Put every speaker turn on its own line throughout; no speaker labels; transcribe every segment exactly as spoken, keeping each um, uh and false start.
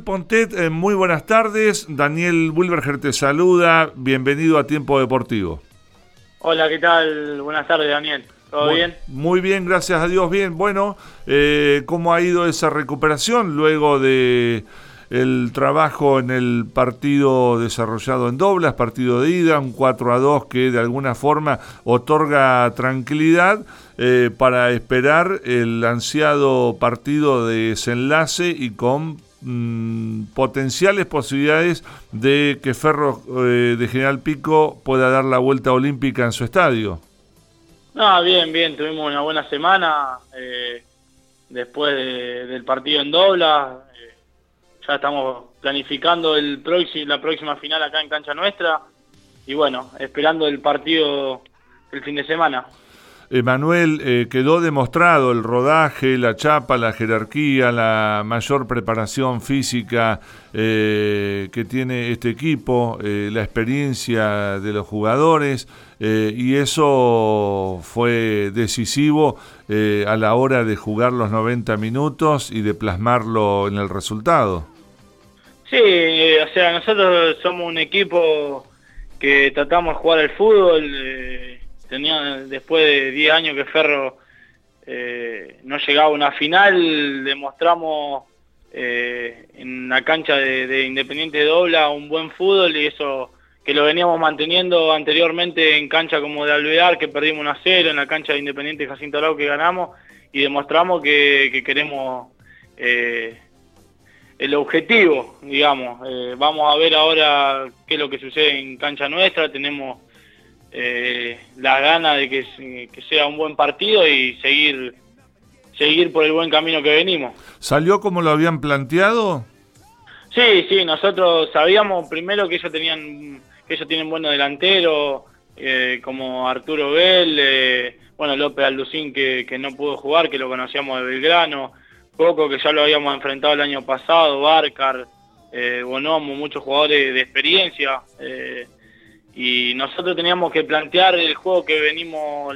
Pontet, eh, muy buenas tardes. Daniel Wilberger te saluda. Bienvenido a Tiempo Deportivo.
Hola, ¿qué tal? Buenas tardes, Daniel. ¿Todo
muy,
bien?
Muy bien, gracias a Dios. Bien, bueno, eh, ¿cómo ha ido esa recuperación luego de el trabajo en el partido desarrollado en Doblas, partido de ida, un cuatro a dos que de alguna forma otorga tranquilidad eh, para esperar el ansiado partido de desenlace y con mmm, potenciales posibilidades de que Ferro eh, de General Pico pueda dar la vuelta olímpica en su estadio?
No, bien, bien, tuvimos una buena semana eh, después de, del partido en Doblas. Eh, ya estamos planificando el próximo, la próxima final acá en cancha nuestra y bueno, esperando el partido el fin de semana.
Emanuel, eh, quedó demostrado el rodaje, la chapa, la jerarquía, la mayor preparación física eh, que tiene este equipo, eh, la experiencia de los jugadores, eh, y eso fue decisivo eh, a la hora de jugar los noventa minutos y de plasmarlo en el resultado.
Sí, eh, o sea, nosotros somos un equipo que tratamos de jugar al fútbol. Eh, tenía después de diez años que Ferro eh, no llegaba a una final, demostramos eh, en la cancha de, de Independiente Dobla un buen fútbol, y eso que lo veníamos manteniendo anteriormente en cancha como de Alvear, que perdimos uno a cero, en la cancha de Independiente Jacinto Arau que ganamos, y demostramos que, que queremos eh, el objetivo, digamos. Eh, vamos a ver ahora qué es lo que sucede en cancha nuestra. Tenemos eh, la gana de que, que sea un buen partido y seguir seguir por el buen camino que venimos.
¿Salió como lo habían planteado?
Sí, sí, nosotros sabíamos primero que ellos tenían que ellos tienen buenos delanteros, eh, como Arturo Bell, eh, bueno, López Alducín que, que no pudo jugar, que lo conocíamos de Belgrano, Coco, que ya lo habíamos enfrentado el año pasado, Barcar, eh, Bonomo, muchos jugadores de experiencia, eh, y nosotros teníamos que plantear el juego que venimos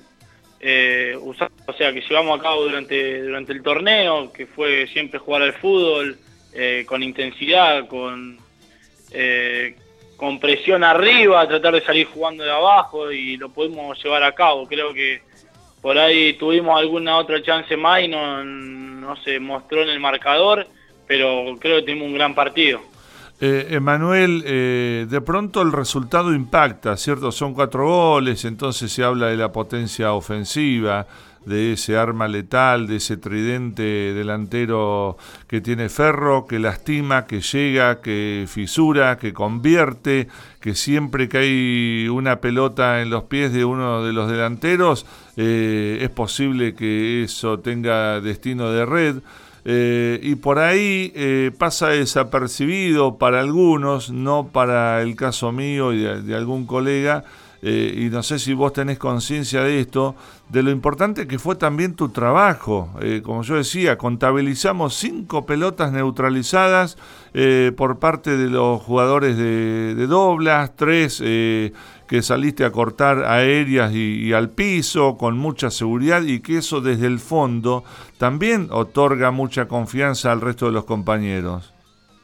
eh, usando, o sea, que llevamos a cabo durante, durante el torneo, que fue siempre jugar al fútbol, eh, con intensidad, con, eh, con presión arriba, tratar de salir jugando de abajo, y lo pudimos llevar a cabo. Creo que por ahí tuvimos alguna otra chance más y no, no se mostró en el marcador, pero creo que tuvimos un gran partido.
Eh, Emanuel, eh, de pronto el resultado impacta, ¿cierto? Son cuatro goles, entonces se habla de la potencia ofensiva, de ese arma letal, de ese tridente delantero que tiene Ferro, que lastima, que llega, que fisura, que convierte, que siempre que hay una pelota en los pies de uno de los delanteros, eh, es posible que eso tenga destino de red. Eh, y por ahí eh, pasa desapercibido para algunos, no para el caso mío y de, de algún colega, eh, y no sé si vos tenés conciencia de esto, de lo importante que fue también tu trabajo. Eh, como yo decía, contabilizamos cinco pelotas neutralizadas eh, por parte de los jugadores de, de Doblas, tres eh, que saliste a cortar aéreas y, y al piso con mucha seguridad, y que eso desde el fondo también otorga mucha confianza al resto de los compañeros.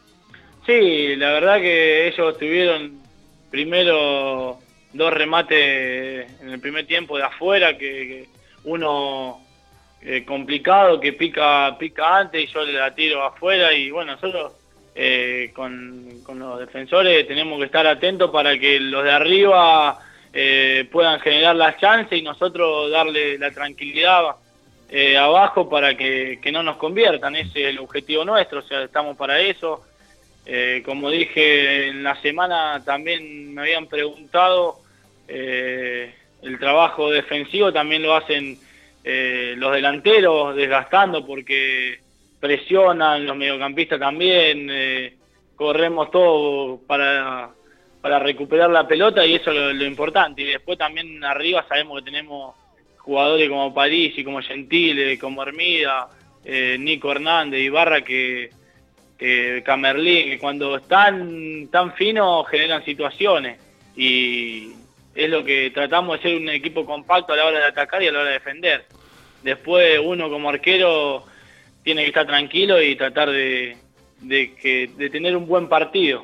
Sí, la verdad que ellos tuvieron primero dos remates en el primer tiempo de afuera, que, que uno eh, complicado, que pica pica antes y yo le la tiro afuera, y bueno, nosotros eh, con, con los defensores tenemos que estar atentos para que los de arriba eh, puedan generar las chances y nosotros darle la tranquilidad eh, abajo para que, que no nos conviertan. Ese es el objetivo nuestro, o sea, estamos para eso. Eh, como dije, en la semana también me habían preguntado, eh, el trabajo defensivo también lo hacen eh, los delanteros, desgastando porque presionan, los mediocampistas también, eh, corremos todo para, para recuperar la pelota, y eso es lo, lo importante. Y después también arriba sabemos que tenemos jugadores como París y como Gentile, como Hermida, eh, Nico Hernández, Ibarra, que Eh, Camerlín, que cuando están tan finos generan situaciones, y es lo que tratamos de ser, un equipo compacto a la hora de atacar y a la hora de defender. Después uno como arquero tiene que estar tranquilo y tratar de, de, que, de tener un buen partido.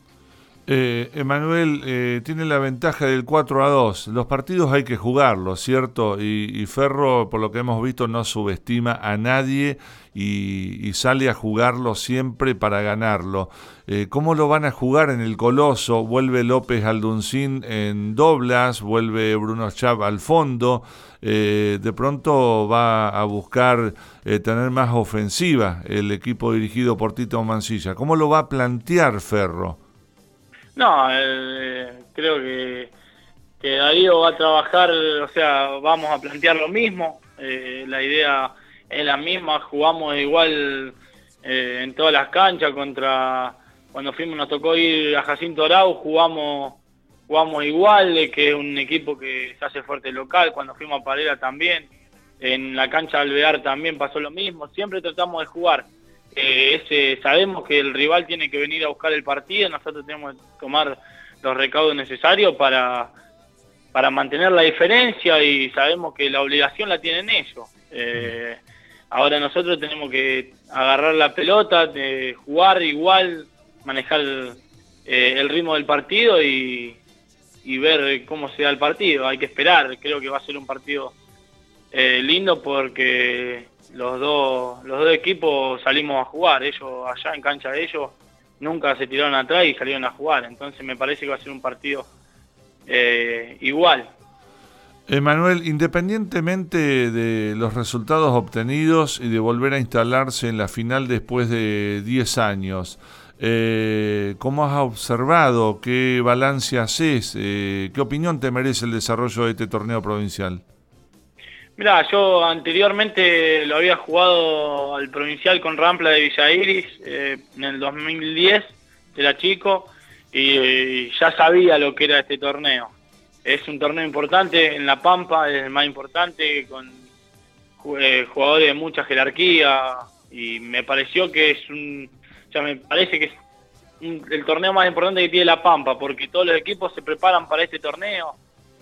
Eh, Emanuel, eh, tiene la ventaja del cuatro a dos. Los partidos hay que jugarlos, ¿cierto? Y, y Ferro, por lo que hemos visto, no subestima a nadie y, y sale a jugarlo siempre para ganarlo. Eh, ¿Cómo lo van a jugar en el Coloso? Vuelve López Alduncín en doblas, vuelve Bruno Schaap al fondo. Eh, de pronto va a buscar eh, tener más ofensiva el equipo dirigido por Tito Mancilla. ¿Cómo lo va a plantear Ferro?
No, eh, creo que, que Darío va a trabajar, o sea, vamos a plantear lo mismo, eh, la idea es la misma, jugamos igual eh, en todas las canchas. Contra cuando fuimos, nos tocó ir a Jacinto Arauz, jugamos jugamos igual, eh, que es un equipo que se hace fuerte local. Cuando fuimos a Parera también, en la cancha de Alvear también pasó lo mismo, siempre tratamos de jugar. Eh, ese, sabemos que el rival tiene que venir a buscar el partido, nosotros tenemos que tomar los recaudos necesarios para, para mantener la diferencia, y sabemos que la obligación la tienen ellos. Eh, ahora nosotros tenemos que agarrar la pelota, de jugar igual, manejar eh, el ritmo del partido y, y ver cómo se da el partido. Hay que esperar, creo que va a ser un partido eh, lindo porque los dos los dos equipos salimos a jugar. Ellos allá en cancha de ellos nunca se tiraron atrás y salieron a jugar, entonces me parece que va a ser un partido eh, igual.
Emanuel, independientemente de los resultados obtenidos y de volver a instalarse en la final después de diez años, eh, ¿cómo has observado? ¿Qué balance haces? Eh, ¿Qué opinión te merece el desarrollo de este torneo provincial?
Mirá, yo anteriormente lo había jugado al provincial con Rampla de Villa Iris, eh, en el dos mil diez, era chico, y, y ya sabía lo que era este torneo. Es un torneo importante en La Pampa, es el más importante, con eh, jugadores de mucha jerarquía, y me pareció que es un, o sea, me parece que es un, el torneo más importante que tiene La Pampa, porque todos los equipos se preparan para este torneo.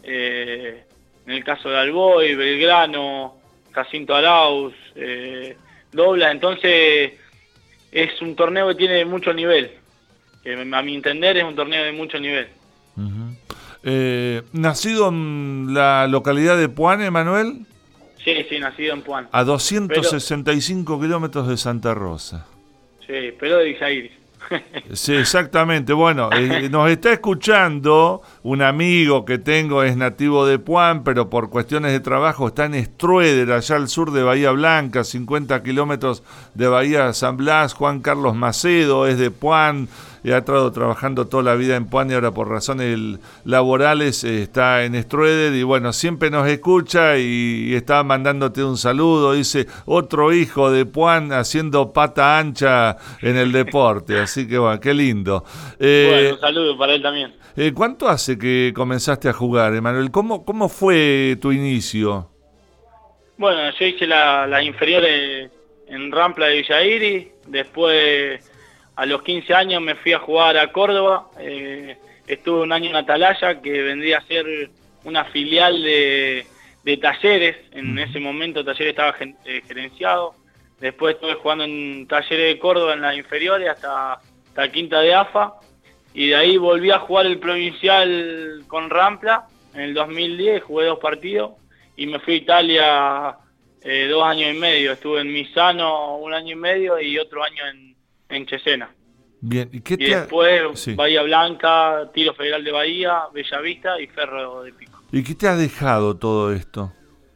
Eh, En el caso de Alboy, Belgrano, Jacinto Arauz, eh, Doblas, entonces es un torneo que tiene mucho nivel. Que a mi entender es un torneo de mucho nivel.
Uh-huh. eh, ¿Nacido en la localidad de Puan, Emanuel?
Sí, sí, nacido en Puan.
A doscientos sesenta y cinco pero, kilómetros de Santa Rosa.
Sí, pero de Villa Iris.
Sí, exactamente. Bueno, eh, nos está escuchando un amigo que tengo, es nativo de Puan, pero por cuestiones de trabajo está en Strueder, allá al sur de Bahía Blanca, cincuenta kilómetros de Bahía San Blas. Juan Carlos Macedo es de Puan, y ha estado trabajando toda la vida en Puan y ahora por razones laborales eh, está en Strueder, y bueno, siempre nos escucha y, y está mandándote un saludo. Dice, otro hijo de Puan haciendo pata ancha en el deporte, así que bueno, qué lindo. Eh,
bueno, un saludo para él también.
Eh, ¿Cuánto hace que comenzaste a jugar, Emanuel? ¿Cómo, cómo fue tu inicio?
Bueno, yo hice las la inferiores en Rampla de Villa Iris, después a los quince años me fui a jugar a Córdoba, eh, estuve un año en Atalaya, que vendría a ser una filial de, de Talleres. En ese momento Talleres estaba gen, eh, gerenciado. Después estuve jugando en Talleres de Córdoba en las inferiores hasta, hasta Quinta de A F A, y de ahí volví a jugar el provincial con Rampla en el dos mil diez, jugué dos partidos y me fui a Italia eh, dos años y medio. Estuve en Misano un año y medio y otro año en en Chesena.
Bien, ¿y qué te
y después
ha... sí.
Bahía Blanca, Tiro Federal de Bahía, Bellavista y Ferro de Pico.
¿Y qué te ha dejado todo esto?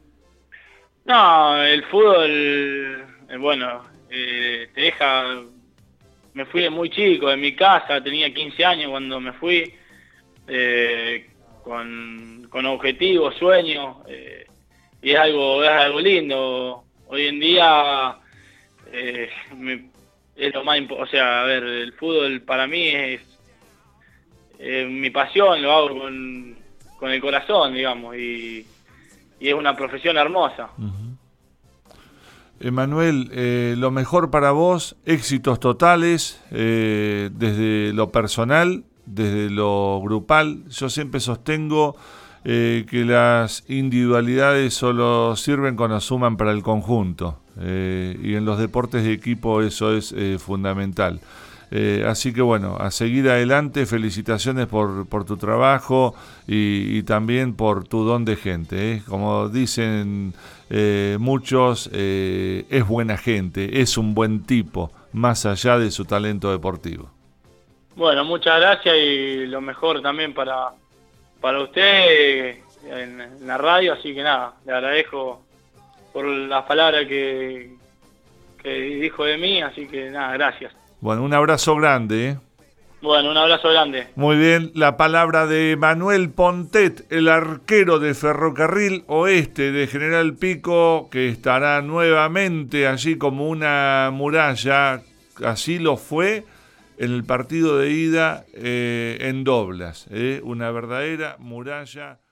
No, el fútbol, eh, bueno, eh, te deja... Me fui de muy chico, de mi casa, tenía quince años cuando me fui, eh, con, con objetivos, sueños, eh, y es algo, es algo lindo. Hoy en día... Eh, me, es lo más importante, o sea, a ver, el fútbol para mí es, es mi pasión, lo hago con, con el corazón, digamos, y, y es una profesión hermosa.
Uh-huh. Emanuel, eh, lo mejor para vos, éxitos totales, eh, desde lo personal, desde lo grupal. Yo siempre sostengo eh, que las individualidades solo sirven cuando suman para el conjunto. eh, y en los deportes de equipo eso es eh, fundamental. Eh, así que bueno, a seguir adelante, felicitaciones por, por tu trabajo y, y también por tu don de gente, ¿eh? Como dicen eh, muchos, eh, es buena gente, es un buen tipo, más allá de su talento deportivo.
Bueno, muchas gracias y lo mejor también para, para usted en, en la radio, así que nada, le agradezco por las palabras que, que dijo de mí, así que nada, gracias.
Bueno, un abrazo grande, ¿eh?
Bueno, un abrazo grande.
Muy bien, la palabra de Manuel Pontet, el arquero de Ferrocarril Oeste de General Pico, que estará nuevamente allí como una muralla, así lo fue en el partido de ida eh, en Doblas, ¿eh? Una verdadera muralla.